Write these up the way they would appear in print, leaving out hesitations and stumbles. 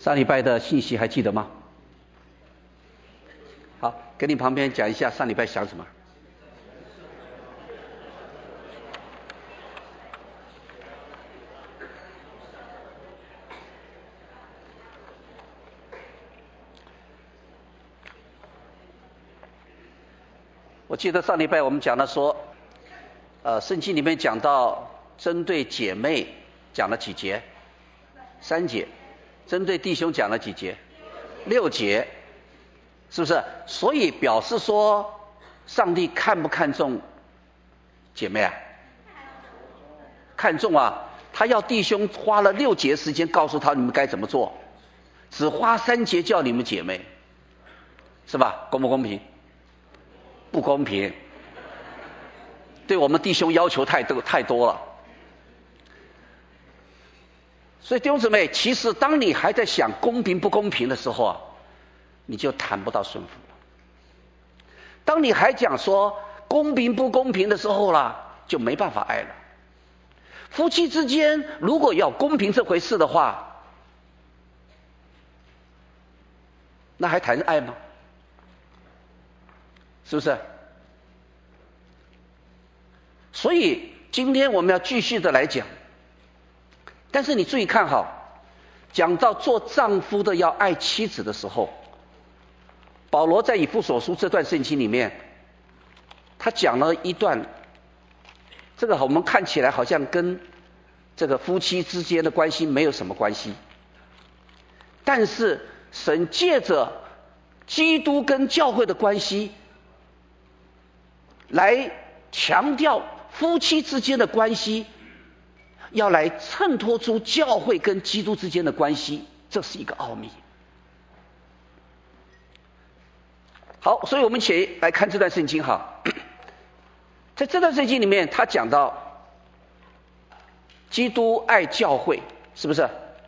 上礼拜的信息还记得吗？好，跟你旁边讲一下上礼拜想什么。我记得上礼拜我们讲了说，圣经里面讲到针对姐妹讲了几节？3节。针对弟兄讲了几节？6节，是不是？所以表示说，上帝看不看重姐妹啊？看重啊！他要弟兄花了6节时间告诉他你们该怎么做，只花3节叫你们姐妹，是吧？公不公平？不公平，对我们弟兄要求太多了。所以弟兄姊妹，其实当你还在想公平不公平的时候啊，你就谈不到顺服了。当你还讲说公平不公平的时候啦，就没办法爱了。夫妻之间如果要公平这回事的话，那还谈爱吗？是不是？所以今天我们要继续的来讲，但是你注意看好，讲到做丈夫的要爱妻子的时候，保罗在以弗所书这段圣经里面，他讲了一段，这个我们看起来好像跟这个夫妻之间的关系没有什么关系，但是神借着基督跟教会的关系来强调夫妻之间的关系，要来衬托出教会跟基督之间的关系，这是一个奥秘。好，所以我们一起来看这段圣经哈。在这段圣经里面，他讲到基督爱教会，是不是？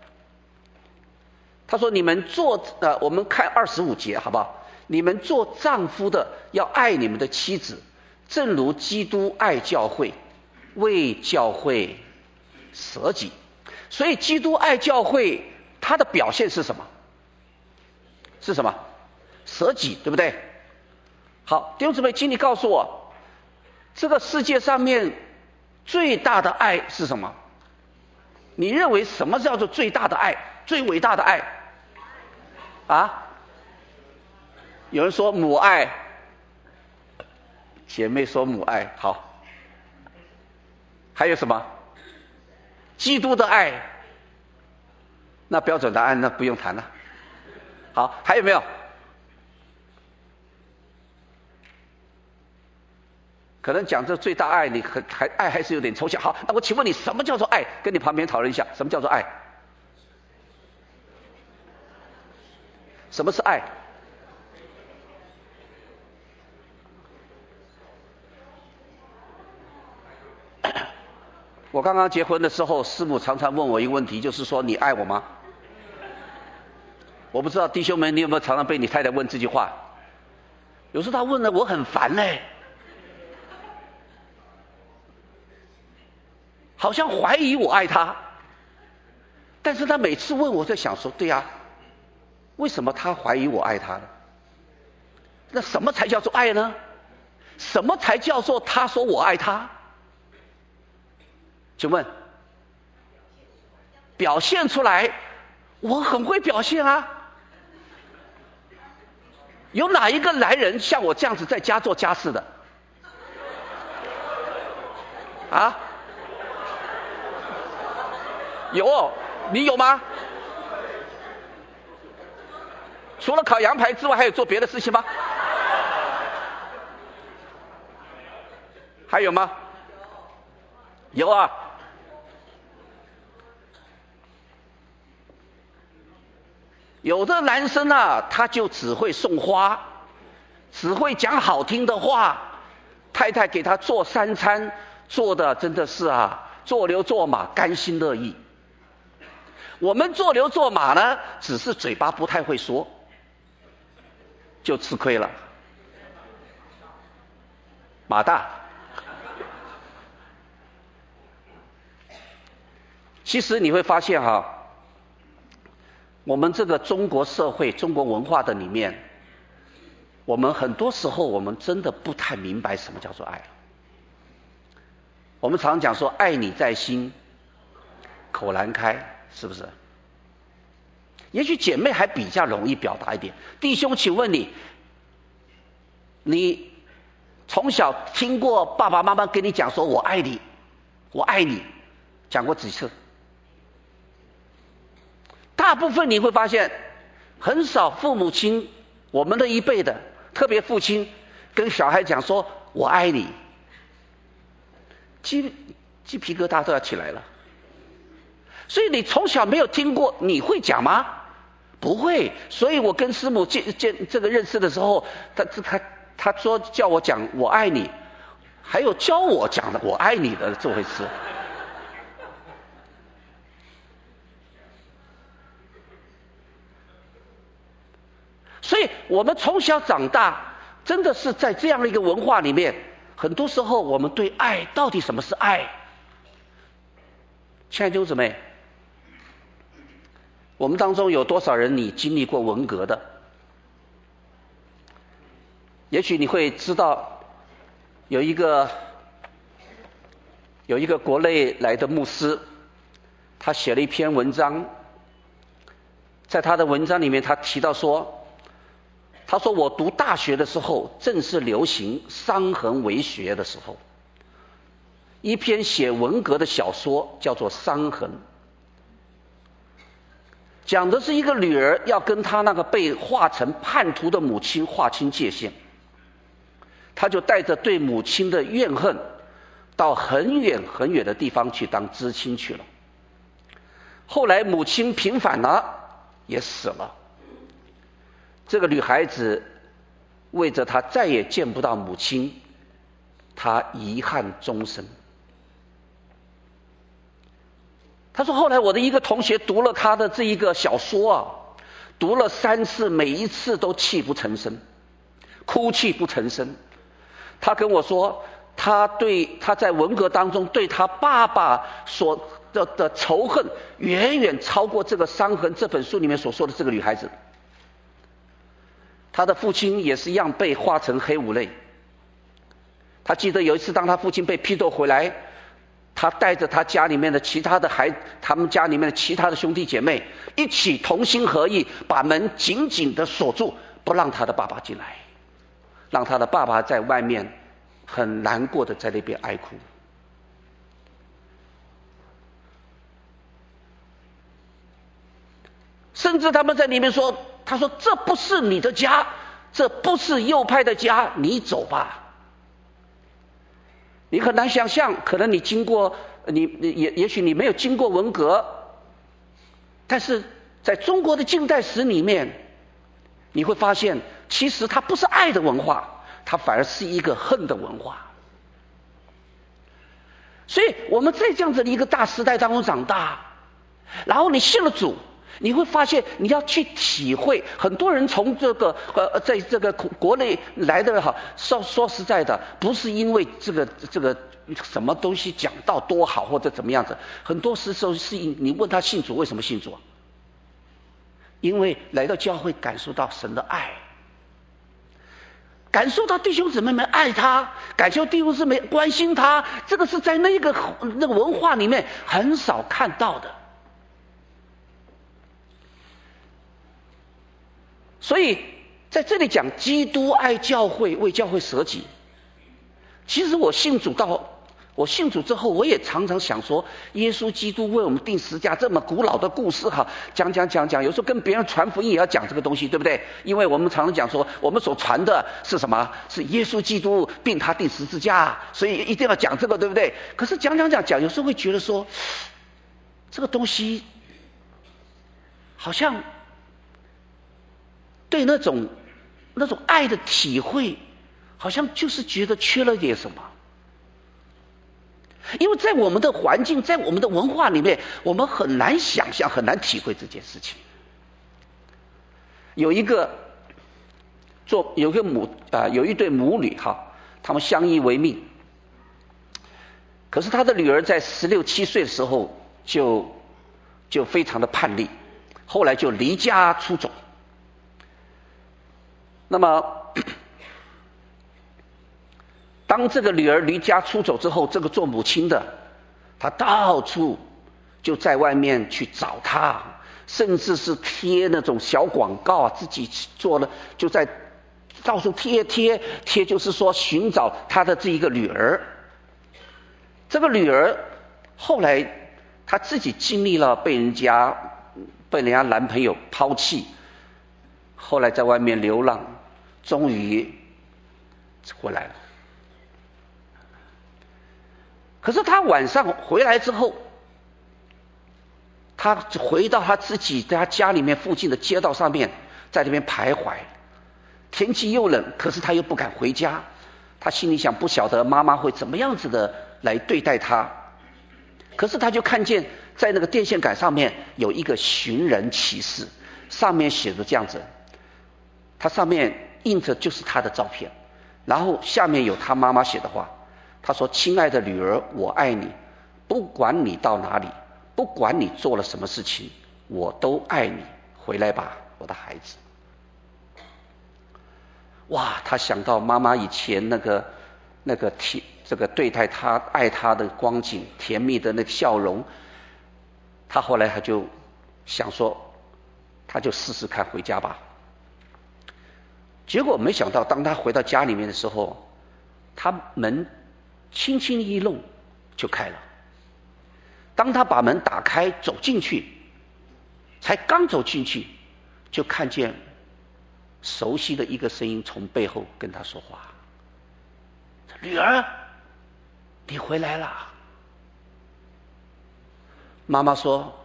他说你们做我们看25节好不好？你们做丈夫的要爱你们的妻子，正如基督爱教会，为教会舍己。所以基督爱教会，它的表现是什么？是什么？舍己，对不对？好，弟兄姊妹，请你告诉我，这个世界上面最大的爱是什么？你认为什么叫做最大的爱，最伟大的爱？啊？有人说母爱，姐妹说母爱，好。还有什么？基督的爱。那标准答案那不用谈了。好，还有没有？可能讲这最大爱，你爱还是有点抽象。好，那我请问你，什么叫做爱？跟你旁边讨论一下，什么叫做爱？什么是爱？我刚刚结婚的时候，师母常常问我一个问题，就是说你爱我吗？我不知道弟兄们，你有没有常常被你太太问这句话？有时候她问了我很烦嘞，好像怀疑我爱她。但是她每次问我，在想说，对呀，为什么她怀疑我爱她呢？那什么才叫做爱呢？什么才叫做她说我爱她？请问，表现出来，我很会表现啊。有哪一个男人像我这样子在家做家事的？啊？有，你有吗？除了烤羊排之外，还有做别的事情吗？还有吗？有啊。有的男生啊，他就只会送花，只会讲好听的话，太太给他做3餐，做的真的是啊，做牛做马，甘心乐意。我们做牛做马呢，只是嘴巴不太会说，就吃亏了。马大。其实你会发现哈， 我们这个中国社会、中国文化的里面，我们很多时候我们真的不太明白什么叫做爱。我们常讲说爱你在心，口难开，是不是？也许姐妹还比较容易表达一点。弟兄，请问你从小听过爸爸妈妈跟你讲说我爱你，我爱你，讲过几次？大部分你会发现，很少父母亲，我们的一辈的，特别父亲跟小孩讲说我爱你，鸡皮疙瘩都要起来了。所以你从小没有听过，你会讲吗？不会。所以我跟师母这个认识的时候，他说叫我讲我爱你，还有教我讲的我爱你的这回事。所以我们从小长大，真的是在这样的一个文化里面，很多时候我们对爱到底什么是爱？亲爱的弟兄姊妹，我们当中有多少人你经历过文革的？也许你会知道，有一个国内来的牧师，他写了一篇文章，在他的文章里面他提到说，他说我读大学的时候正是流行伤痕为学的时候，一篇写文革的小说叫做《伤痕》，讲的是一个女儿要跟她那个被划成叛徒的母亲划清界限，她就带着对母亲的怨恨到很远很远的地方去当知青去了。后来母亲平反了，也死了。这个女孩子为着她再也见不到母亲，她遗憾终生。他说后来我的一个同学读了他的这一个小说啊，读了3次，每一次都泣不成声，哭泣不成声。他跟我说，他在文革当中对他爸爸所的仇恨远远超过这个《伤痕》这本书里面所说的这个女孩子。他的父亲也是一样被划成黑五类。他记得有一次当他父亲被批斗回来，他带着他家里面的其他的他们家里面的其他的兄弟姐妹一起同心合意，把门紧紧的锁住，不让他的爸爸进来，让他的爸爸在外面很难过的在那边哀哭。甚至他们在里面说，他说这不是你的家，这不是右派的家，你走吧。你很难想象，可能你经过也许你没有经过文革，但是在中国的近代史里面，你会发现其实它不是爱的文化，它反而是一个恨的文化。所以我们在这样子的一个大时代当中长大，然后你信了主，你会发现你要去体会，很多人从这个在这个国内来的哈，说实在的，不是因为这个什么东西讲到多好或者怎么样子，很多时候是你问他信主为什么信主，因为来到教会感受到神的爱，感受到弟兄姊妹们爱他，感受弟兄姊妹关心他，这个是在那个文化里面很少看到的。所以在这里讲基督爱教会，为教会舍己。其实我信主之后，我也常常想说，耶稣基督为我们钉十字架这么古老的故事哈，讲，有时候跟别人传福音也要讲这个东西，对不对？因为我们常常讲说，我们所传的是什么？是耶稣基督并他钉十字架，所以一定要讲这个，对不对？可是讲，有时候会觉得说，这个东西好像对那种爱的体会，好像就是觉得缺了点什么。因为在我们的环境，在我们的文化里面，我们很难想象，很难体会这件事情。有一对母女哈，他们相依为命。可是他的女儿在16、17岁的时候就非常的叛逆， 后来就离家出走。那么当这个女儿离家出走之后，这个做母亲的她到处就在外面去找她，甚至是贴那种小广告，自己做了，就在到处贴，就是说寻找她的这一个女儿。这个女儿后来她自己经历了被人家男朋友抛弃，后来在外面流浪，终于回来了。可是她晚上回来之后，她回到她自己在她家里面附近的街道上面，在那边徘徊。天气又冷，可是她又不敢回家。她心里想，不晓得妈妈会怎么样子的来对待她。可是她就看见在那个电线杆上面有一个寻人启事，上面写着这样子，它上面印着就是她的照片，然后下面有她妈妈写的话。她说：亲爱的女儿，我爱你，不管你到哪里，不管你做了什么事情，我都爱你，回来吧，我的孩子。哇，她想到妈妈以前那个这个对待她爱她的光景，甜蜜的那个笑容，她后来她就想说，她就试试看回家吧。结果没想到，当她回到家里面的时候，她门轻轻一弄就开了。当他把门打开走进去，才刚走进去，就看见熟悉的一个声音从背后跟他说话：女儿，你回来了。妈妈说：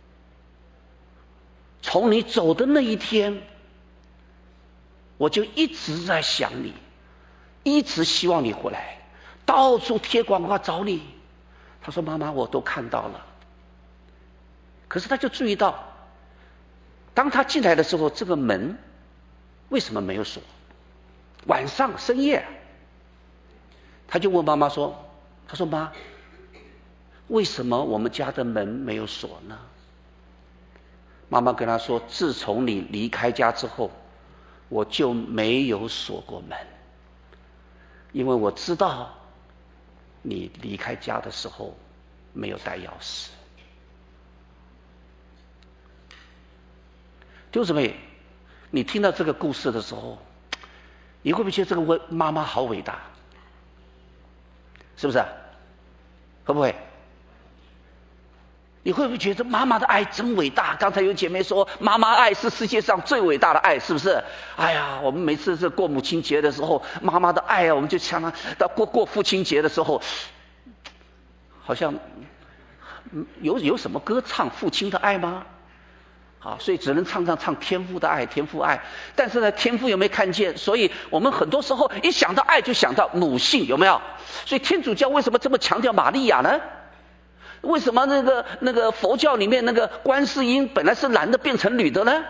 从你走的那一天，我就一直在想你，一直希望你回来，到处贴广告找你。他说：妈妈，我都看到了。可是他就注意到，当他进来的时候，这个门为什么没有锁？晚上深夜，他就问妈妈说：他说妈，为什么我们家的门没有锁呢？妈妈跟他说：自从你离开家之后，我就没有锁过门，因为我知道你离开家的时候没有带钥匙。弟兄姊妹，你听到这个故事的时候，你会不会觉得这个妈妈好伟大？是不是？会不会？你会不会觉得妈妈的爱真伟大？刚才有姐妹说，妈妈爱是世界上最伟大的爱，是不是？哎呀，我们每次是过母亲节的时候，妈妈的爱啊，我们就想到过父亲节的时候，好像有什么歌唱父亲的爱吗？啊，所以只能唱天父的爱，天父爱。但是呢，天父有没有看见？所以我们很多时候一想到爱，就想到母性，有没有？所以天主教为什么这么强调玛利亚呢？为什么那个佛教里面那个观世音本来是男的变成女的呢？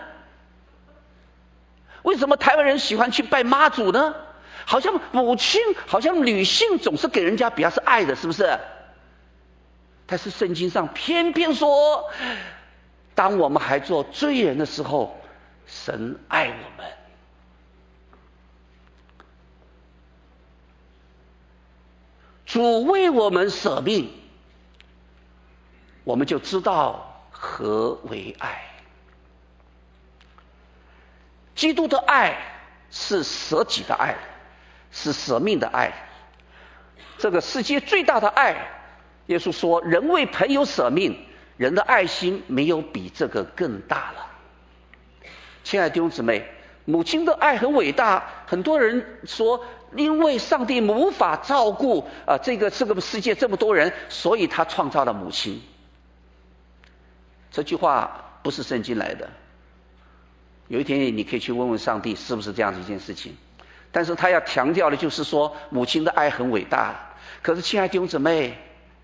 为什么台湾人喜欢去拜妈祖呢？好像母亲，好像女性总是给人家比较是爱的，是不是？但是圣经上偏偏说，当我们还做罪人的时候，神爱我们。主为我们舍命，我们就知道何为爱。基督的爱是舍己的爱，是舍命的爱。这个世界最大的爱，耶稣说，人为朋友舍命，人的爱心没有比这个更大了。亲爱的弟兄姊妹，母亲的爱很伟大。很多人说，因为上帝无法照顾这个世界这么多人，所以他创造了母亲。这句话不是圣经来的。有一天你可以去问问上帝是不是这样的一件事情。但是他要强调的就是说，母亲的爱很伟大。可是亲爱的弟兄姊妹，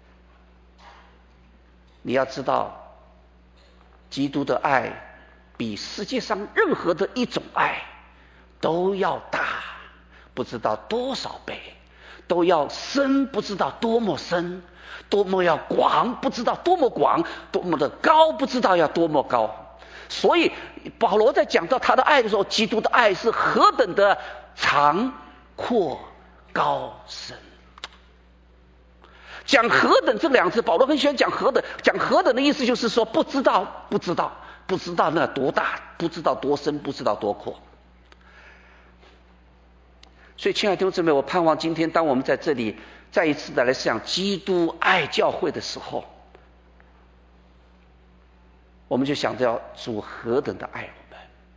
你要知道，基督的爱比世界上任何的一种爱都要大，不知道多少倍，都要深，不知道多么深，多么要广，不知道多么广，多么的高，不知道要多么高。 所以保罗在讲到他的爱的时候，基督的爱是何等的长阔高深。讲何等这两字，保罗很喜欢讲何等。讲何等的意思就是说不知道那多大，不知道多深，不知道多阔。所以亲爱的弟兄姊妹，我盼望今天当我们在这里再一次的来想基督爱教会的时候，我们就想着主何等的爱我们。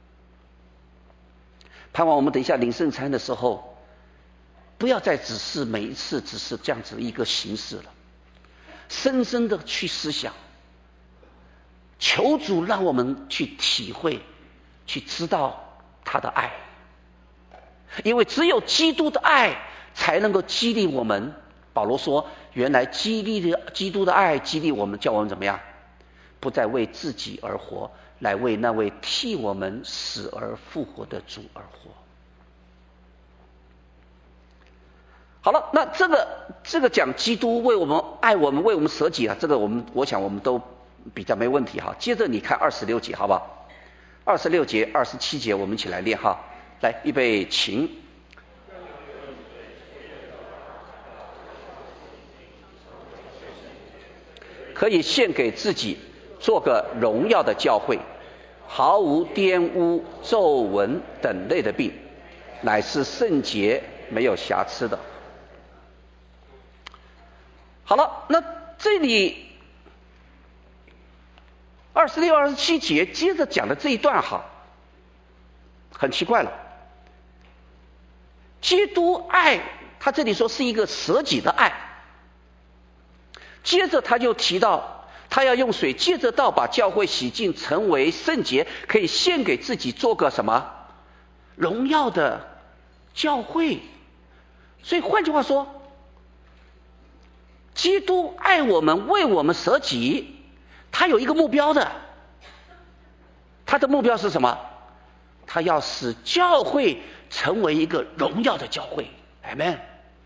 盼望我们等一下领圣餐的时候，不要再只是每一次只是这样子一个形式了，深深的去思想，求主让我们去体会，去知道他的爱。因为只有基督的爱才能够激励我们。保罗说，原来基督的爱激励我们，叫我们怎么样？不再为自己而活，来为那位替我们死而复活的主而活。好了，那这个讲基督为我们爱我们，为我们舍己啊，这个我想我们都比较没问题哈。接着你看26节好不好？26节、27节我们一起来练哈。来，预备，请。可以献给自己，做个荣耀的教会，毫无玷污、皱纹等类的病，乃是圣洁、没有瑕疵的。好了，那这里26、27节接着讲的这一段哈，很奇怪了。基督爱，他这里说是一个舍己的爱。接着他就提到，他要用水借着道把教会洗净，成为圣洁，可以献给自己，做个什么荣耀的教会。所以换句话说，基督爱我们，为我们舍己，他有一个目标的。他的目标是什么？他要使教会成为一个荣耀的教会。 Amen。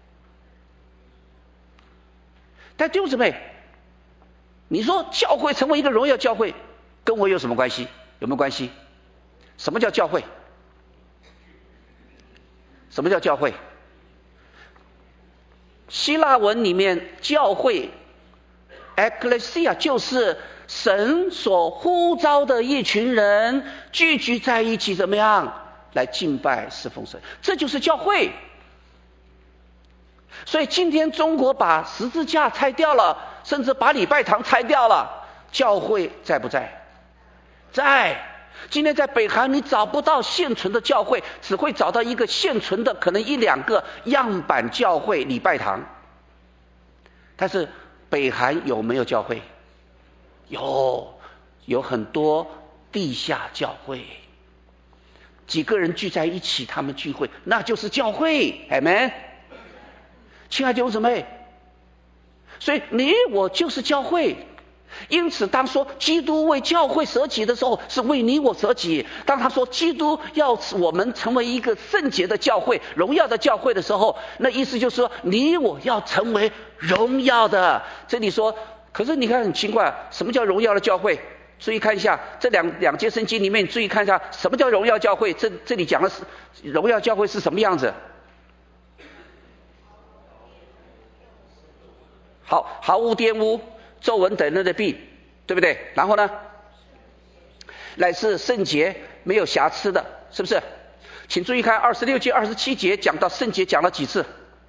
但弟兄姊妹，你说教会成为一个荣耀教会跟我有什么关系？有没有关系？什么叫教会？什么叫教会？希腊文里面教会 Ekklesia 就是神所呼召的一群人聚集在一起，怎么样来敬拜侍奉神，这就是教会。所以今天中国把十字架拆掉了，甚至把礼拜堂拆掉了，教会在不在？在。今天在北韩你找不到现存的教会，只会找到一个现存的可能1、2个样板教会礼拜堂。但是北韩有没有教会？有很多地下教会，几个人聚在一起他们聚会，那就是教会。Amen。亲爱的弟兄姊妹，所以你我就是教会。因此当说基督为教会舍己的时候，是为你我舍己。当他说基督要我们成为一个圣洁的教会，荣耀的教会的时候，那意思就是说你我要成为荣耀的。这里说，可是你看很奇怪，什么叫荣耀的教会？注意看一下这两节圣经里面，注意看一下什么叫荣耀教会。这里讲的是荣耀教会是什么样子？好，毫无玷污、皱纹等类的病，对不对？然后呢，乃是圣洁、没有瑕疵的，是不是？请注意看26节、27节讲到圣洁讲了几次？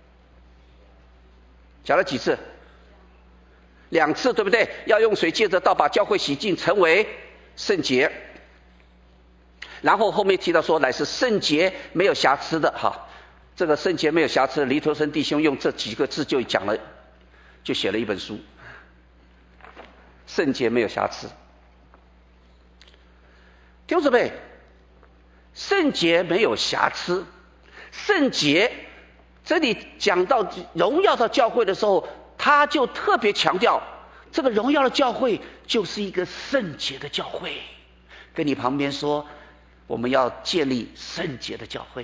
讲了几次？2次，对不对？要用水借着道把教会洗净，成为圣洁。然后后面提到说，乃是圣洁没有瑕疵的。哈，这个圣洁没有瑕疵的，黎头生弟兄用这几个字就讲了，就写了一本书。圣洁没有瑕疵。弟兄姊妹，圣洁没有瑕疵，圣洁这里讲到荣耀的教会的时候，他就特别强调这个荣耀的教会就是一个圣洁的教会。跟你旁边说，我们要建立圣洁的教会。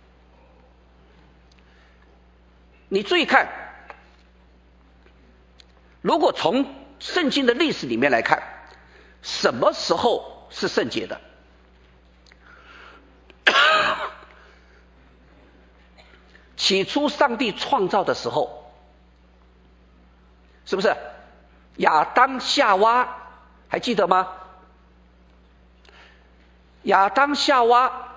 你注意看如果从圣经的历史里面来看，什么时候是圣洁的？起初上帝创造的时候，是不是亚当夏娃还记得吗？亚当夏娃，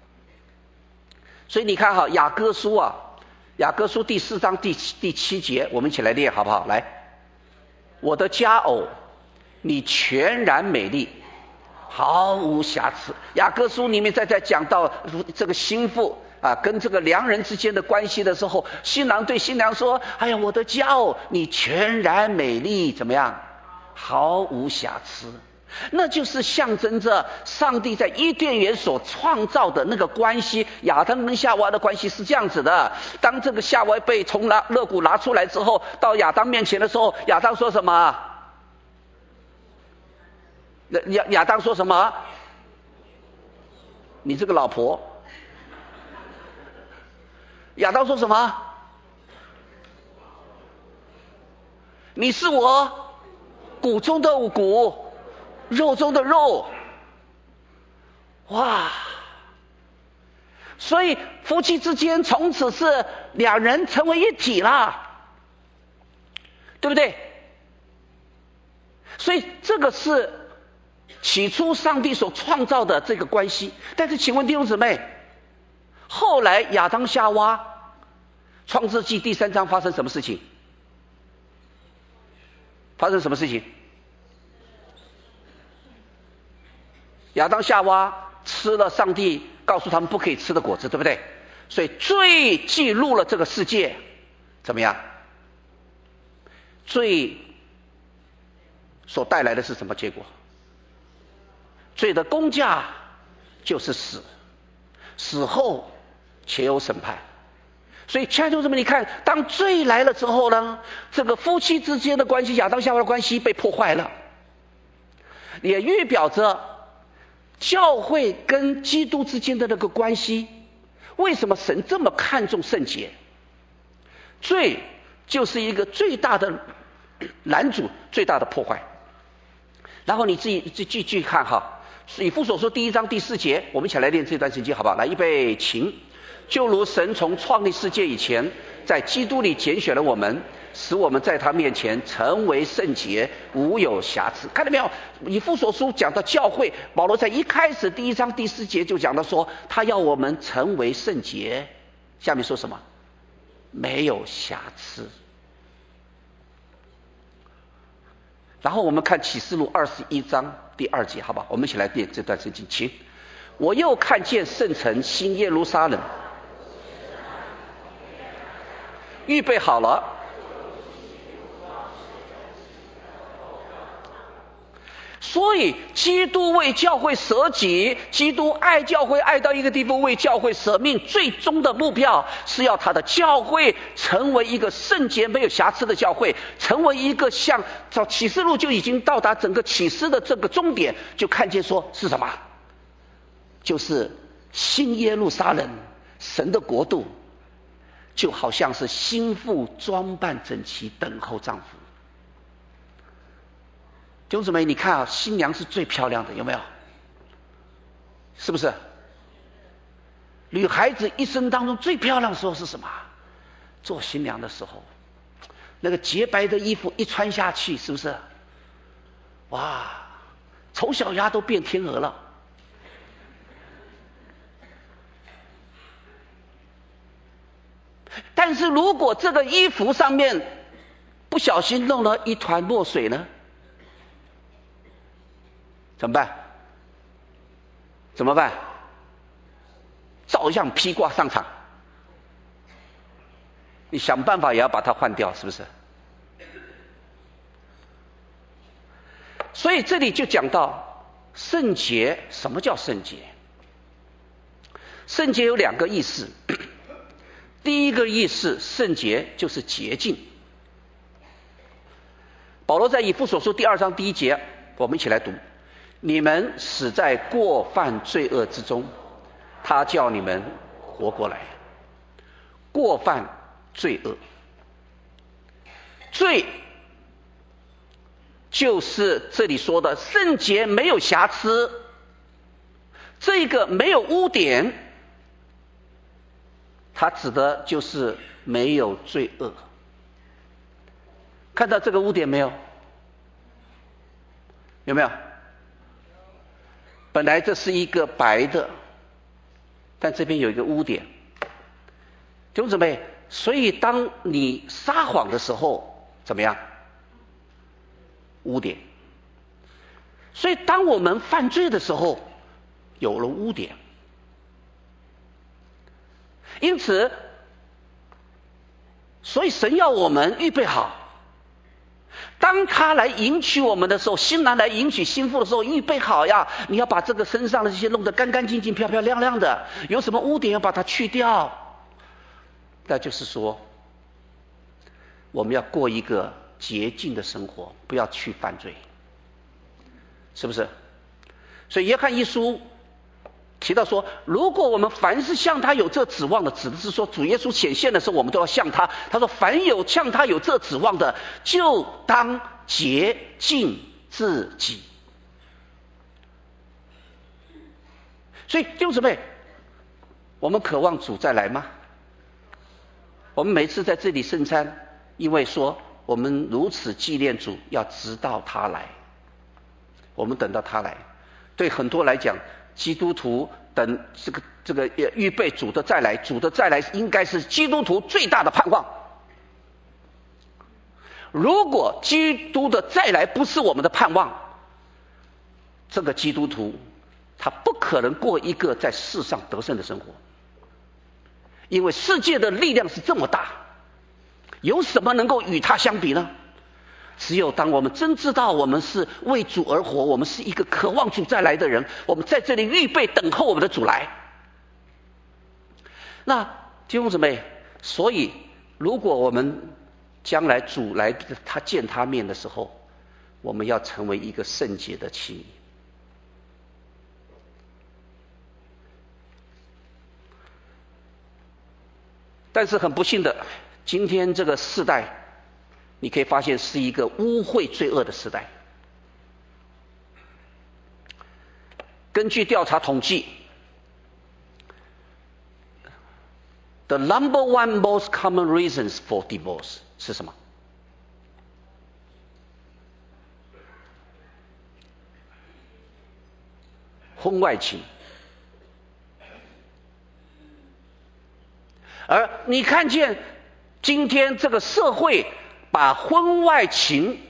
所以你看哈，雅歌书第4章第7节，我们一起来念好不好？来，我的佳偶，你全然美丽，毫无瑕疵。雅歌书里面在讲到这个心腹跟这个良人之间的关系的时候，新郎对新娘说：哎呀，我的佳偶，你全然美丽，怎么样？毫无瑕疵。那就是象征着上帝在伊甸园所创造的那个关系，亚当跟夏娃的关系是这样子的。当这个夏娃被从肋骨拿出来之后，到亚当面前的时候，亚当说什么？亚当说什么？你这个老婆。亚当说什么？你是我骨中的骨，肉中的肉。哇！所以夫妻之间从此是两人成为一体了，对不对？所以这个是起初上帝所创造的这个关系。但是请问弟兄姊妹，后来亚当夏娃，创世纪第3章发生什么事情？发生什么事情？亚当夏娃吃了上帝告诉他们不可以吃的果子，对不对？所以罪进入了这个世界，怎么样？罪所带来的是什么结果？罪的工价就是死，死后且有审判。所以亲爱的弟兄姊妹，你看，当罪来了之后呢，这个夫妻之间的关系，亚当夏娃的关系被破坏了，也预表着教会跟基督之间的那个关系。为什么神这么看重圣洁？罪就是一个最大的拦阻，最大的破坏。然后你自己继续看哈，以弗所书第1章第4节，我们一起来念这段圣经好不好？来，预备起。就如神从创立世界以前，在基督里拣选了我们，使我们在他面前成为圣洁，无有瑕疵。看到没有？以弗所书讲到教会，保罗在一开始第1章第4节就讲到说，他要我们成为圣洁。下面说什么？没有瑕疵。然后我们看启示录21章第2节，好吧？我们一起来念这段圣经，请。我又看见圣城新耶路撒冷预备好了，所以基督为教会舍己，基督爱教会爱到一个地步，为教会舍命，最终的目标是要他的教会成为一个圣洁没有瑕疵的教会，成为一个像照启示录就已经到达整个启示的这个终点，就看见说是什么？就是新耶路撒冷，神的国度就好像是新妇装扮整齐等候丈夫。弟兄姊妹，你看啊，新娘是最漂亮的，有没有？是不是？女孩子一生当中最漂亮的时候是什么？做新娘的时候，那个洁白的衣服一穿下去，是不是？哇，丑小鸭都变天鹅了。但是如果这个衣服上面不小心弄了一团墨水呢？怎么办？怎么办？照样披挂上场。你想办法也要把它换掉，是不是？所以这里就讲到圣洁。什么叫圣洁？圣洁有2个意思。第一个意思，圣洁就是洁净。保罗在以弗所书第2章第1节，我们一起来读：你们死在过犯罪恶之中，他叫你们活过来。过犯罪恶，罪就是这里说的圣洁没有瑕疵，这个没有污点，它指的就是没有罪恶。看到这个污点没有？有没有？本来这是一个白的，但这边有一个污点。弟兄姊妹，所以当你撒谎的时候，怎么样？污点。所以当我们犯罪的时候，有了污点。因此，所以神要我们预备好，当他来迎娶我们的时候，新郎来迎娶新妇的时候，预备好呀！你要把这个身上的这些弄得干干净净、漂漂亮亮的，有什么污点要把它去掉。那就是说，我们要过一个洁净的生活，不要去犯罪，是不是？所以约翰一书提到说，如果我们凡是向他有这指望的，指的是说主耶稣显现的时候，我们都要向他。他说，凡有向他有这指望的，就当洁净自己。所以弟兄姊妹，我们渴望主再来吗？我们每次在这里圣餐，因为说我们如此纪念主，要直到他来，我们等到他来。对很多来讲，基督徒等这个预备主的再来，主的再来应该是基督徒最大的盼望。如果基督的再来不是我们的盼望，这个基督徒他不可能过一个在世上得胜的生活。因为世界的力量是这么大，有什么能够与他相比呢？只有当我们真知道我们是为主而活，我们是一个渴望主再来的人，我们在这里预备等候我们的主来。那弟兄姊妹，所以如果我们将来主来他见他面的时候，我们要成为一个圣洁的器皿。但是很不幸的，今天这个世代，你可以发现是一个污秽罪恶的时代。根据调查统计， The number one most common reasons for divorce 是什么？婚外情。而你看见今天这个社会把婚外情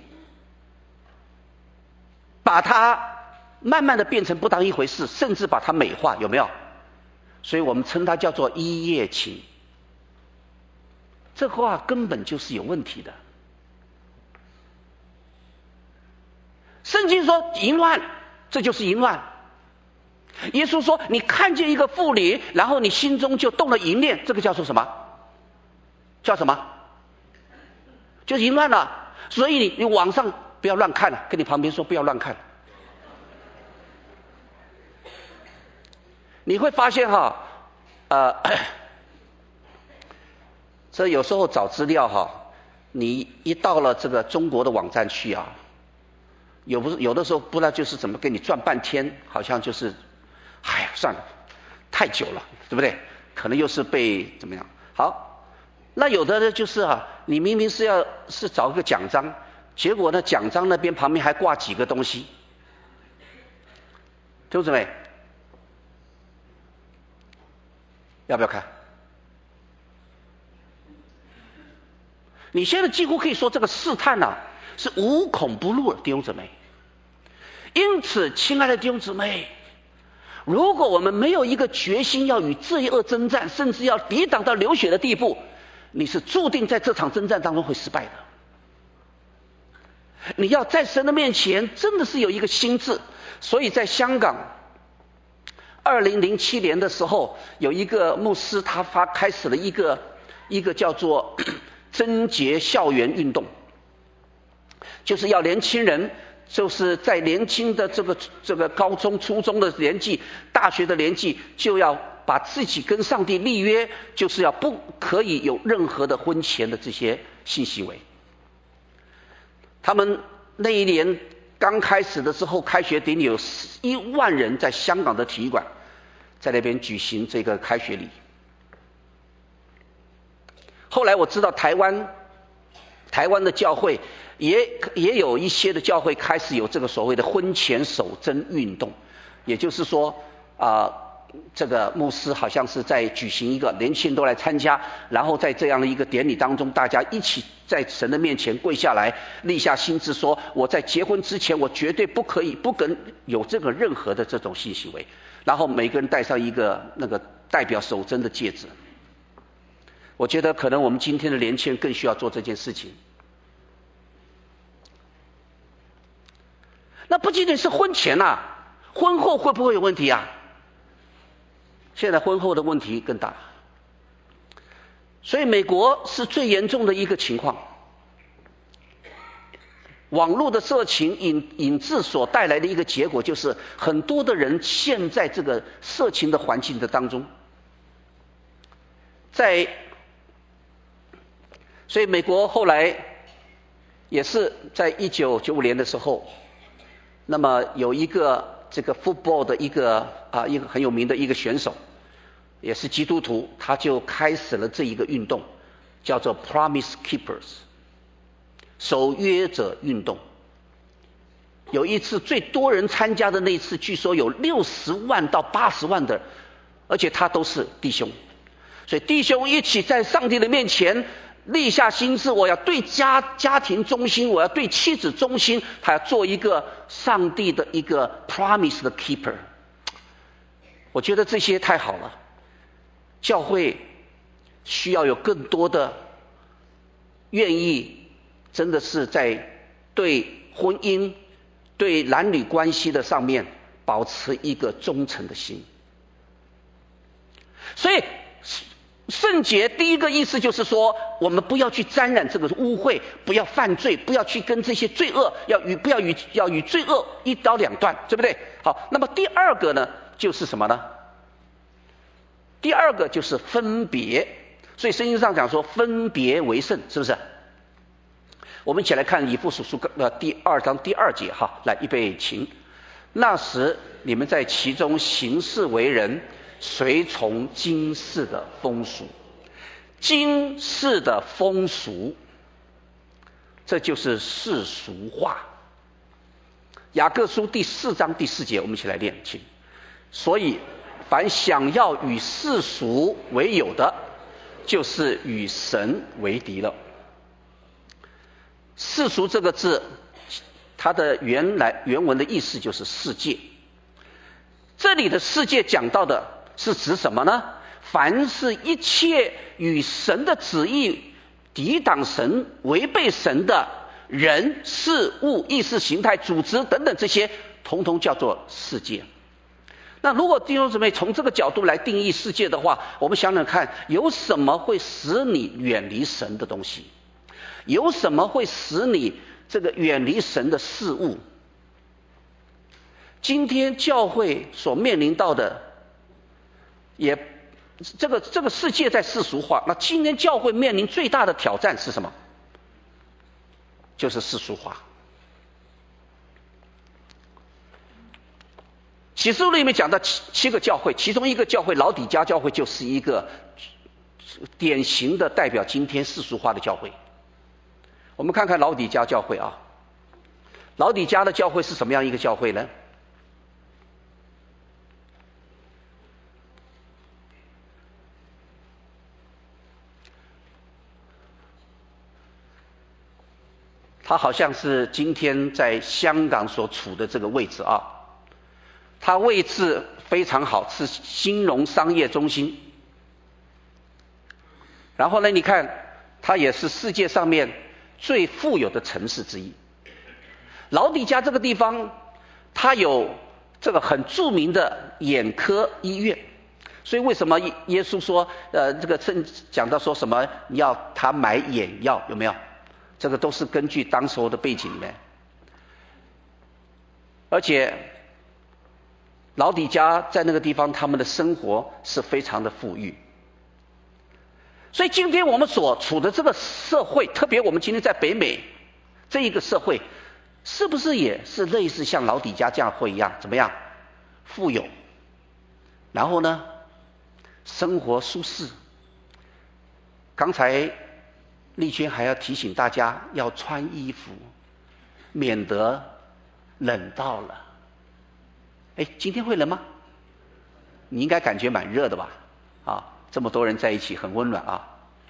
把它慢慢的变成不当一回事，甚至把它美化，有没有？所以我们称它叫做一夜情。这话根本就是有问题的。圣经说淫乱，这就是淫乱。耶稣说你看见一个妇女，然后你心中就动了淫念，这个叫做什么？叫什么？就是淫乱了。所以你网上不要乱看了，跟你旁边说不要乱看。你会发现这有时候找资料你一到了这个中国的网站去有的时候不知道就是怎么给你转半天，好像就是哎呀算了，太久了，对不对？可能又是被怎么样？好，那有的呢就是你明明是找一个奖章，结果呢奖章那边旁边还挂几个东西，弟兄姊妹，要不要看？你现在几乎可以说这个试探是无孔不入的，弟兄姊妹。因此，亲爱的弟兄姊妹，如果我们没有一个决心要与罪恶征战，甚至要抵挡到流血的地步，你是注定在这场征战当中会失败的。你要在神的面前真的是有一个心志。所以在香港2007年的时候，有一个牧师他开始了一个叫做贞洁校园运动，就是要年轻人就是在年轻的这个高中初中的年纪，大学的年纪，就要把自己跟上帝立约，就是要不可以有任何的婚前的这些性行为。他们那一年刚开始的时候，开学典礼有1万人在香港的体育馆，在那边举行这个开学礼。后来我知道台湾的教会也有一些的教会开始有这个所谓的婚前守贞运动，也就是说这个牧师好像是在举行一个年轻人都来参加，然后在这样的一个典礼当中，大家一起在神的面前跪下来，立下心志说，我在结婚之前我绝对不可有这个任何的这种性行为，然后每个人戴上一个那个代表守贞的戒指。我觉得可能我们今天的年轻人更需要做这件事情。那不仅仅是婚前婚后会不会有问题啊？现在婚后的问题更大，所以美国是最严重的一个情况。网络的色情引致所带来的一个结果，就是很多的人陷在这个色情的环境的当中。所以美国后来也是在1995年的时候，那么有一个这个 football 的一个很有名的一个选手，也是基督徒，他就开始了这一个运动，叫做 Promise Keepers 守约者运动。有一次最多人参加的那一次，据说有60万到80万的，而且他都是弟兄，所以弟兄一起在上帝的面前立下心志，我要对家庭忠心，我要对妻子忠心，他要做一个上帝的一个 promise 的 keeper。 我觉得这些太好了，教会需要有更多的愿意真的是在对婚姻对男女关系的上面保持一个忠诚的心。所以圣洁第一个意思就是说，我们不要去沾染这个污秽，不要犯罪，不要去跟这些罪恶，要与罪恶一刀两断，对不对？好，那么第二个呢，就是什么呢？第二个就是分别。所以圣经上讲说分别为圣，是不是？我们一起来看以弗所书第2章第2节哈，来预备请。那时你们在其中行事为人，随从今世的风俗。今世的风俗，这就是世俗化。雅各书第4章第4节，我们一起来念，请。所以凡想要与世俗为友的，就是与神为敌了。世俗这个字，它的原文的意思就是世界。这里的世界讲到的是指什么呢？凡是一切与神的旨意抵挡神、违背神的人、事物、意识形态、组织等等，这些统统叫做世界。那如果弟兄姊妹从这个角度来定义世界的话，我们想想看，有什么会使你远离神的东西？有什么会使你这个远离神的事物？今天教会所面临到的，这个世界在世俗化，那今天教会面临最大的挑战是什么？就是世俗化。启示录里面讲到7个教会，其中一个教会老底嘉教会就是一个典型的代表今天世俗化的教会。我们看看老底嘉教会啊，老底嘉的教会是什么样一个教会呢？它好像是今天在香港所处的这个位置啊。它位置非常好，是金融商业中心。然后呢，你看它也是世界上面最富有的城市之一。老底嘉这个地方，它有这个很著名的眼科医院。所以为什么耶稣说这个讲到说什么你要他买眼药，有没有？这个都是根据当时候的背景里面。而且老底嘉在那个地方，他们的生活是非常的富裕。所以今天我们所处的这个社会，特别我们今天在北美这一个社会， 是不是也是类似像老底嘉这样会一样，怎么样？富有，然后呢，生活舒适。刚才丽娟还要提醒大家要穿衣服，免得冷到了。哎，今天会冷吗？你应该感觉蛮热的吧？啊，这么多人在一起，很温暖啊。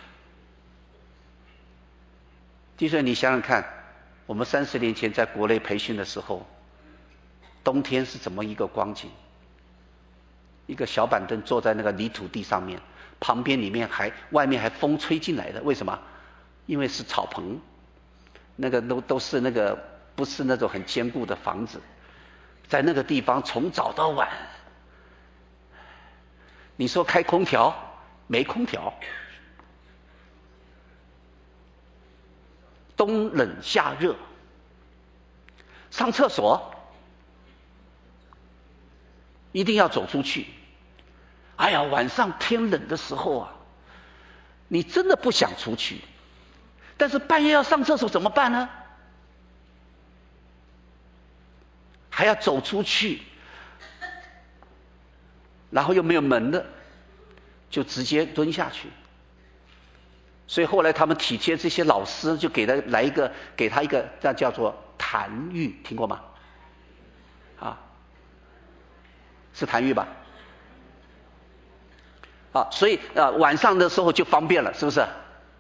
弟兄，你想想看，我们30年前在国内培训的时候，冬天是怎么一个光景？一个小板凳坐在那个泥土地上面，旁边外面还风吹进来的，为什么？因为是草棚，那个都是那个不是那种很坚固的房子，在那个地方从早到晚，你说开空调没空调，冬冷夏热，上厕所一定要走出去。哎呀，晚上天冷的时候啊，你真的不想出去，但是半夜要上厕所怎么办呢？还要走出去，然后又没有门的，就直接蹲下去。所以后来他们体贴这些老师，就给他一个那叫做痰浴，听过吗？啊，是痰浴吧？啊，所以晚上的时候就方便了，是不是？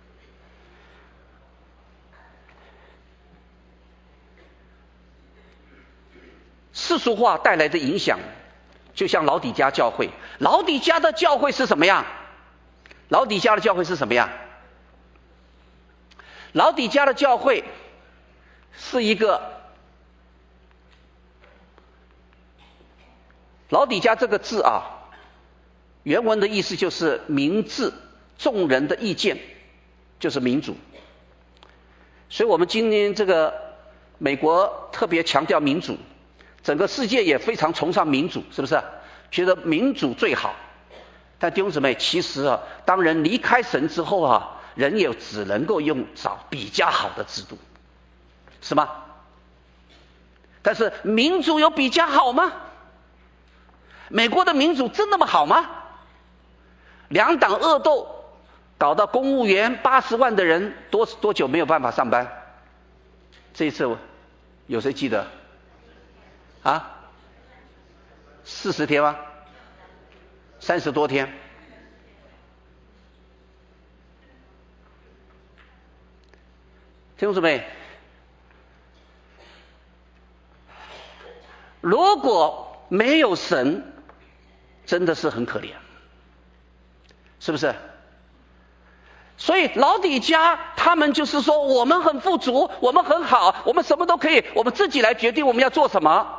世俗化带来的影响，就像老底嘉教会。老底嘉的教会是什么样？老底嘉的教会是什么样？老底嘉的教会是一个，老底嘉这个字啊，原文的意思就是民治，众人的意见，就是民主。所以我们今天这个美国特别强调民主，整个世界也非常崇尚民主，是不是？觉得民主最好。但弟兄姊妹，其实啊，当人离开神之后啊，人也只能够找比较好的制度，是吗？但是民主有比较好吗？美国的民主真那么好吗？两党恶斗，搞到公务员80万的人多久没有办法上班？这一次有谁记得？啊？40天吗？30多天。弟兄姊妹，如果没有神，真的是很可怜，是不是？所以老底嘉他们就是说，我们很富足，我们很好，我们什么都可以，我们自己来决定我们要做什么。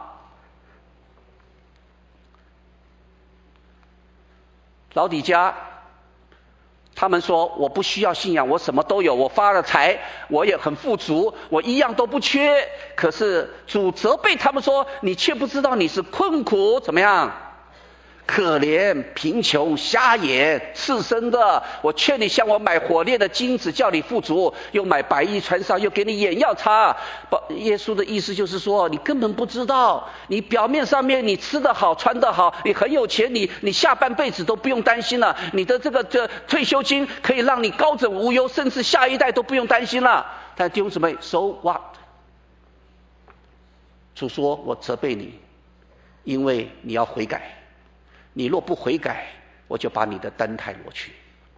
老底嘉他们说，我不需要信仰，我什么都有，我发了财，我也很富足，我一样都不缺。可是主责备他们说，你却不知道你是困苦，怎么样？可怜、贫穷、瞎眼、赤身的，我劝你向我买火炼的金子，叫你富足；又买白衣穿上，又给你眼药擦。耶稣的意思就是说，你根本不知道，你表面上面你吃得好、穿得好，你很有钱，你下半辈子都不用担心了，你的这退休金可以让你高枕无忧，甚至下一代都不用担心了。但弟兄姊妹 ，so what？ 主说，我责备你，因为你要悔改。你若不悔改，我就把你的灯台挪去。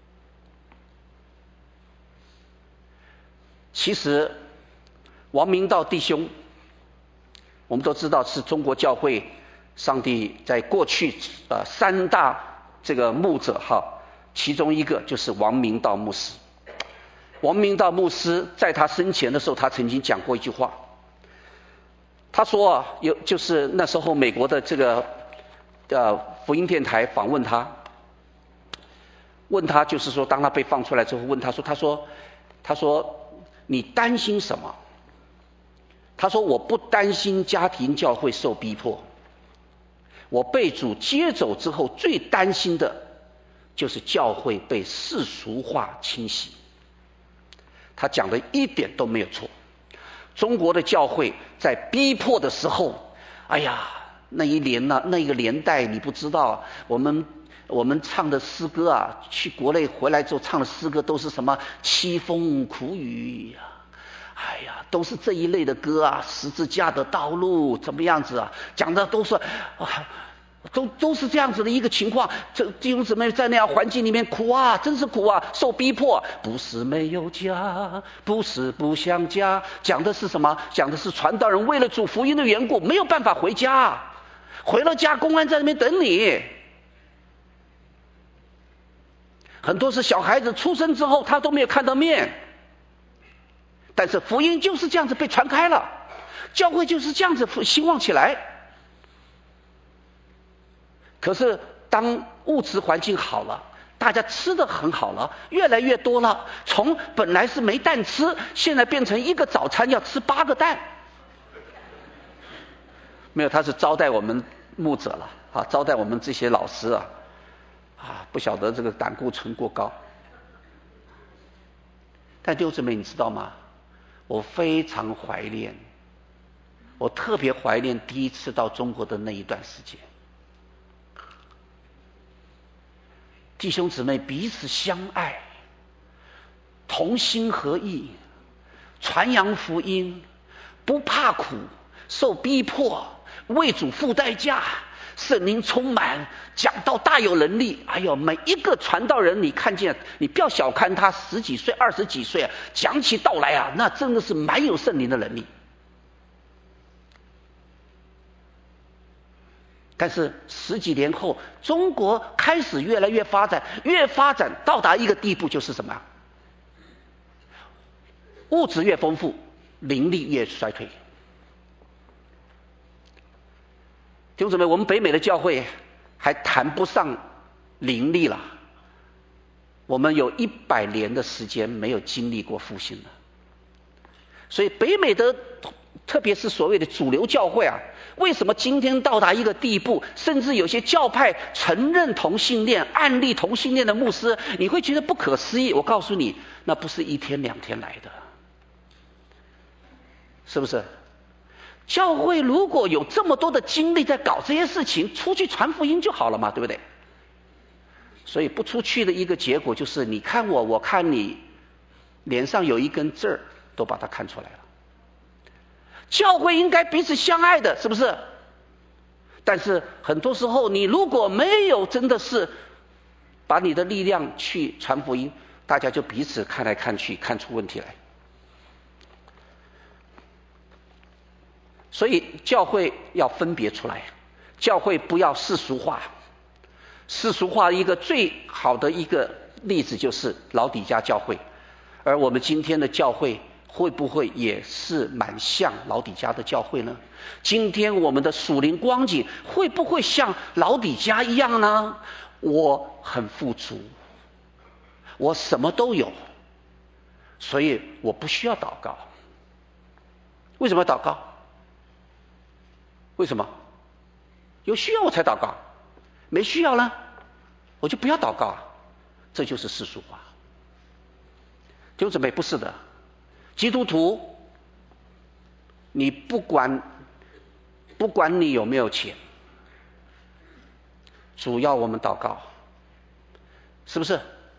其实王明道弟兄，我们都知道是中国教会上帝在过去3大这个牧者哈，其中一个就是王明道牧师。王明道牧师在他生前的时候，他曾经讲过一句话，他说啊，就是那时候美国的这个福音电台访问他，问他就是说，当他被放出来之后，问他说你担心什么？他说我不担心家庭教会受逼迫，我被主接走之后最担心的就是教会被世俗化侵袭。他讲的一点都没有错。 中国的教会在逼迫的时候，哎呀，那一年呢，那个年代你不知道，我们唱的诗歌啊，去国内回来之后唱的诗歌都是什么凄风苦雨呀，哎呀，都是这一类的歌啊，十字架的道路怎么样子啊，讲的都是都是这样子的一个情况。这弟兄姊妹在那样环境里面苦啊，真是苦啊，受逼迫，不是没有家，不是不想家，讲的是什么？讲的是传道人为了主福音的缘故没有办法回家，回了家公安在那边等你。很多是小孩子出生之后他都没有看到面，但是福音就是这样子被传开了，教会就是这样子兴旺起来。可是当物质环境好了，大家吃得很好了，越来越多了，从本来是没蛋吃，现在变成一个早餐要吃8个蛋。没有，他是招待我们牧者了啊，招待我们这些老师啊，不晓得这个胆固醇过高。但弟兄姊妹你知道吗？我非常怀念，我特别怀念第一次到中国的那一段时间。弟兄姊妹彼此相爱，同心合意，传扬福音，不怕苦，受逼迫，为主付代价，圣灵充满，讲道大有能力。哎呦，每一个传道人你看见，你不要小看他10几岁20几岁讲起道来啊，那真的是蛮有圣灵的能力。但是10几年后，中国开始越来越发展，越发展到达一个地步，就是什么？物质越丰富，灵力越衰退。弟兄姊妹，我们北美的教会还谈不上灵力了，我们有100年的时间没有经历过复兴了。所以北美的特别是所谓的主流教会啊，为什么今天到达一个地步，甚至有些教派承认同性恋、案例同性恋的牧师，你会觉得不可思议。我告诉你，那不是1天2天来的，是不是？教会如果有这么多的精力在搞这些事情，出去传福音就好了嘛，对不对？所以不出去的一个结果就是，你看我，我看你，脸上有一根痣都把它看出来了。教会应该彼此相爱的，是不是？但是很多时候你如果没有真的是把你的力量去传福音，大家就彼此看来看去，看出问题来。所以教会要分别出来，教会不要世俗化。世俗化一个最好的一个例子就是老底嘉教会，而我们今天的教会会不会也是蛮像老底嘉的教会呢？今天我们的属灵光景会不会像老底嘉一样呢？我很富足，我什么都有，所以我不需要祷告。为什么要祷告？为什么？有需要我才祷告，没需要呢，我就不要祷告。这就是世俗化。弟兄姊妹，不是的，基督徒，你不管你有没有钱，主要我们祷告，是不是？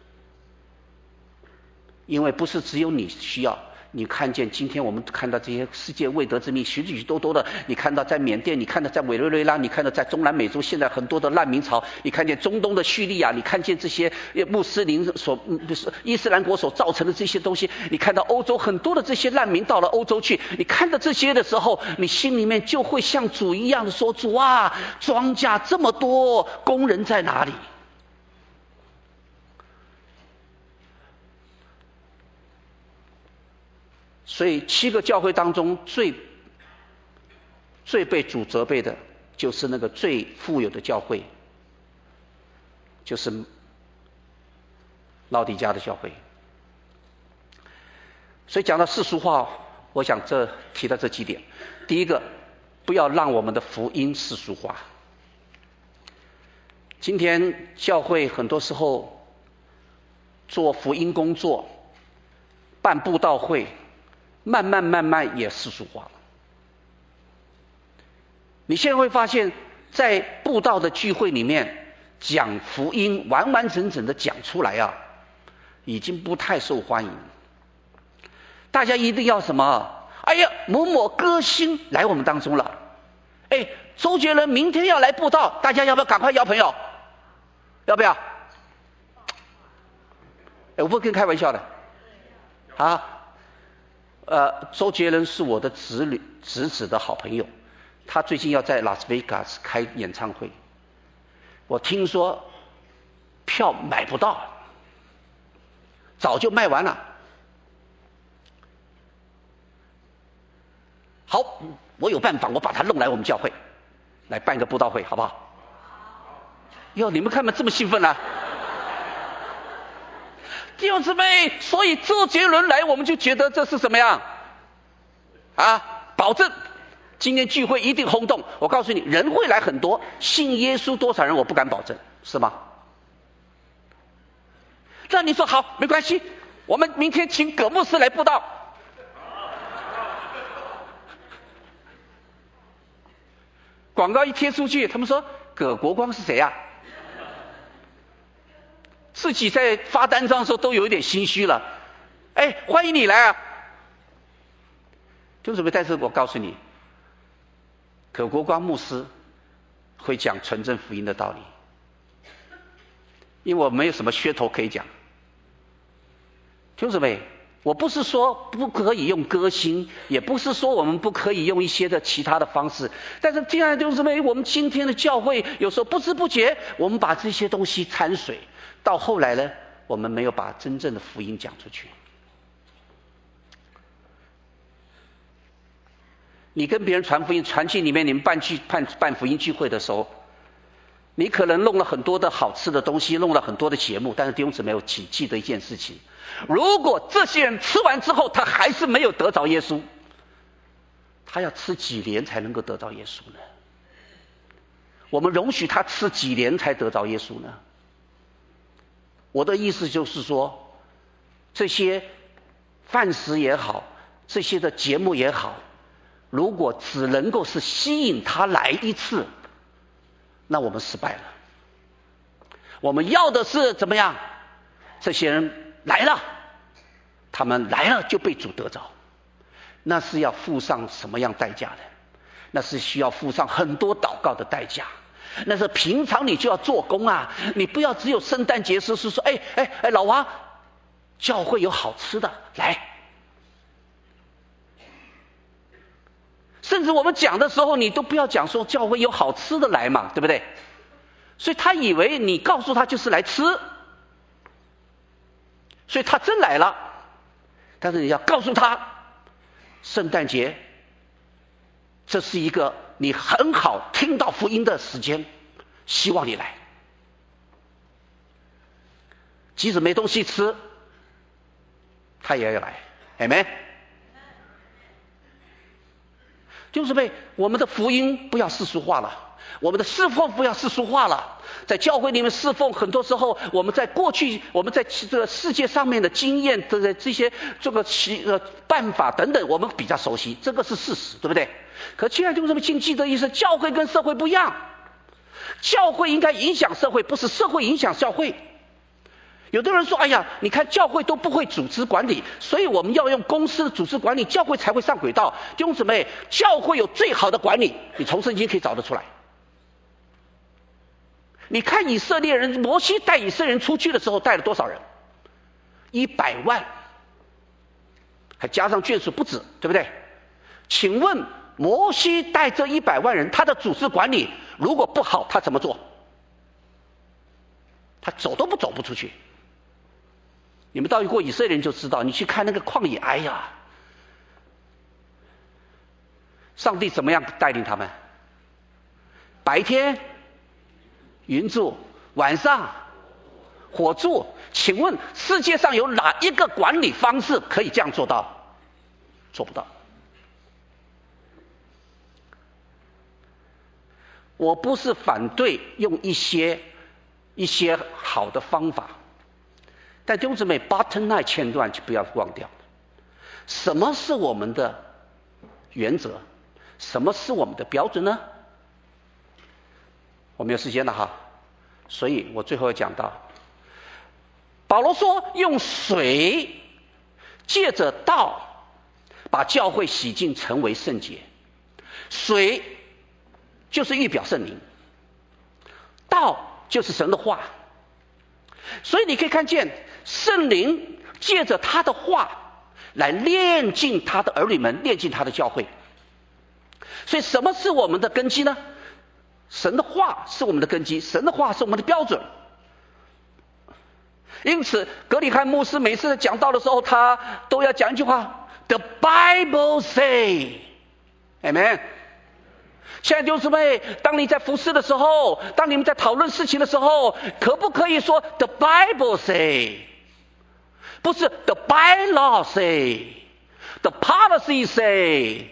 因为不是只有你需要。你看见今天我们看到这些世界未得之民许许多多的，你看到在缅甸，你看到在委内瑞拉，你看到在中南美洲现在很多的难民潮，你看见中东的叙利亚，你看见这些穆斯林伊斯兰国所造成的这些东西，你看到欧洲很多的这些难民到了欧洲去，你看到这些的时候，你心里面就会像主一样的说，主啊，庄稼这么多，工人在哪里？所以7个教会当中最被主责备的就是那个最富有的教会，就是老底嘉的教会。所以讲到世俗化，我想提到这几点。第一个，不要让我们的福音世俗化。今天教会很多时候做福音工作，办布道会， 慢慢也世俗化了。你现在会发现，在布道的聚会里面讲福音，完整的讲出来啊，已经不太受欢迎。大家一定要什么？哎呀，某某歌星来我们当中了，哎，周杰伦明天要来布道，大家要不要赶快邀朋友？要不要？哎，我不跟开玩笑的啊。周杰伦是我的侄子的好朋友，他最近要在拉斯维加斯开演唱会，我听说票买不到，早就卖完了。好，我有办法，我把他弄来我们教会，来办个布道会，好不好？哟，你们看嘛，这么兴奋啊！弟兄姊妹，所以周杰伦来，我们就觉得这是什么样啊？保证今天聚会一定轰动。我告诉你，人会来很多，信耶稣多少人我不敢保证，是吗？那你说好，没关系，我们明天请葛牧师来布道。广告一贴出去，他们说葛国光是谁啊？自己在发单张的时候都有一点心虚了。哎，欢迎你来啊！就准备，但是我告诉你，葛国光牧师会讲纯正福音的道理，因为我没有什么噱头可以讲。就准备，我不是说不可以用歌星，也不是说我们不可以用一些的其他的方式，但是亲爱的弟兄姊妹，我们今天的教会有时候不知不觉我们把这些东西掺水，到后来呢，我们没有把真正的福音讲出去。你跟别人传福音，传进里面，你们办福音聚会的时候，你可能弄了很多的好吃的东西，弄了很多的节目，但是弟兄姊妹有记得一件事情，如果这些人吃完之后他还是没有得着耶稣，他要吃几年才能够得着耶稣呢？我们容许他吃几年才得着耶稣呢？我的意思就是说，这些饭食也好，这些的节目也好，如果只能够是吸引他来一次，那我们失败了。我们要的是怎么样？这些人来了，他们来了就被主得着，那是要付上什么样代价的？那是需要付上很多祷告的代价，那是平常你就要做工啊！你不要只有圣诞节时是说，哎，老王，教会有好吃的，来。甚至我们讲的时候，你都不要讲说教会有好吃的来嘛，对不对？所以他以为你告诉他就是来吃，所以他真来了。但是你要告诉他，圣诞节这是一个你很好听到福音的时间，希望你来。即使没东西吃，他也要来，阿们。就是被我们的福音不要世俗化了，我们的侍奉不要世俗化了。在教会里面侍奉，很多时候我们在过去我们在这个世界上面的经验的这些办法等等，我们比较熟悉，这个是事实，对不对？可亲爱的弟兄姊妹，请记得意思，教会跟社会不一样，教会应该影响社会，不是社会影响教会。有的人说，哎呀，你看教会都不会组织管理，所以我们要用公司的组织管理，教会才会上轨道。弟兄姊妹，教会有最好的管理，你从圣经可以找得出来。你看以色列人，摩西带以色列人出去的时候带了多少人？100万，还加上眷属不止，对不对？请问摩西带这100万人，他的组织管理如果不好，他怎么做？他走都走不出去。你们到过以色列人就知道，你去看那个旷野，哎呀，上帝怎么样带领他们？白天云柱，晚上火柱。请问世界上有哪一个管理方式可以这样做到？做不到。我不是反对用一些好的方法，但弟兄姊妹 bottom line 前段就不要忘掉。 什么是我们的原则？什么是我们的标准呢？我没有时间了哈，所以我最后要讲到，保罗说用水借着道把教会洗净成为圣洁。水就是预表圣灵，道就是神的话。所以你可以看见圣灵借着他的话来炼净他的儿女们，炼净他的教会。所以什么是我们的根基呢？神的话是我们的根基，神的话是我们的标准。因此葛理翰牧师每次讲道的时候，他都要讲一句话 The Bible say Amen。 亲爱的弟兄姊妹，当你在服事的时候，当你们在讨论事情的时候，可不可以说 The Bible say， 不是 The bylaw say， The policy say。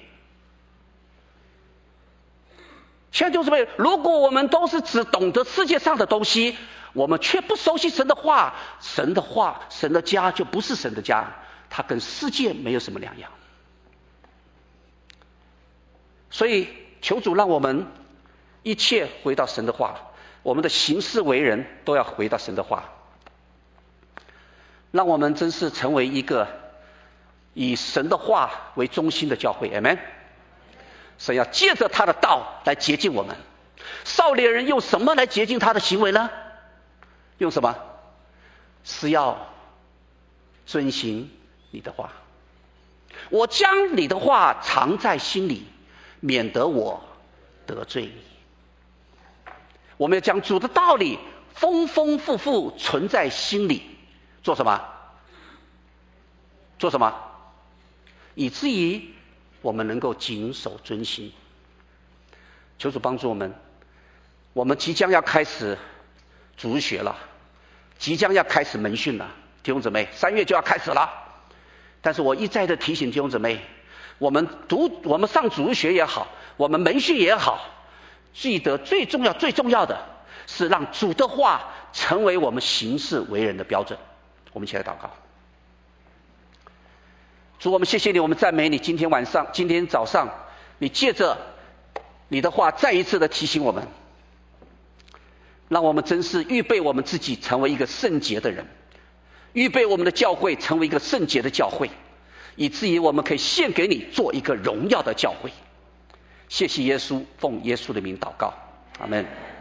亲爱的弟兄姊妹，如果我们都是只懂得世界上的东西，我们却不熟悉神的话，神的话，神的家就不是神的家，它跟世界没有什么两样。所以求主让我们一切回到神的话，我们的行事为人都要回到神的话，让我们真是成为一个以神的话为中心的教会。 Amen。 神要借着他的道来洁净我们。少年人用什么来洁净他的行为呢？用什么？是要遵行你的话。我将你的话藏在心里，免得我得罪你。我们要将主的道理丰丰富富存在心里，做什么？做什么？以至于我们能够谨守遵行。求主帮助我们。我们即将要开始主日学了，即将要开始门训了，弟兄姊妹，3月就要开始了。但是我一再的提醒弟兄姊妹，我们上主日学也好，我们门训也好，记得最重要的是让主的话成为我们行事为人的标准。我们一起来祷告。主，我们谢谢你，我们赞美你。今天早上，你借着你的话再一次的提醒我们，让我们真是预备我们自己成为一个圣洁的人，预备我们的教会成为一个圣洁的教会，以至于我们可以献给你做一个荣耀的教会。谢谢耶稣，奉耶稣的名祷告，阿们。